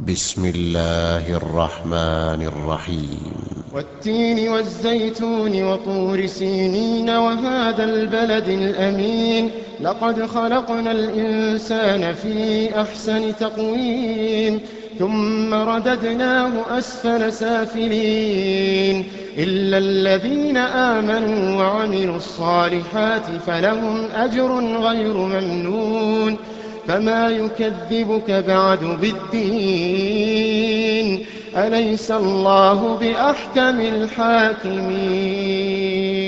بسم الله الرحمن الرحيم والتين والزيتون وطور سينين وهذا البلد الأمين لقد خلقنا الإنسان في أحسن تقويم ثم رددناه أسفل سافلين إلا الذين آمنوا وعملوا الصالحات فلهم أجر غير ممنون فما يكذبك بعد بالدين أليس الله بأحكم الحاكمين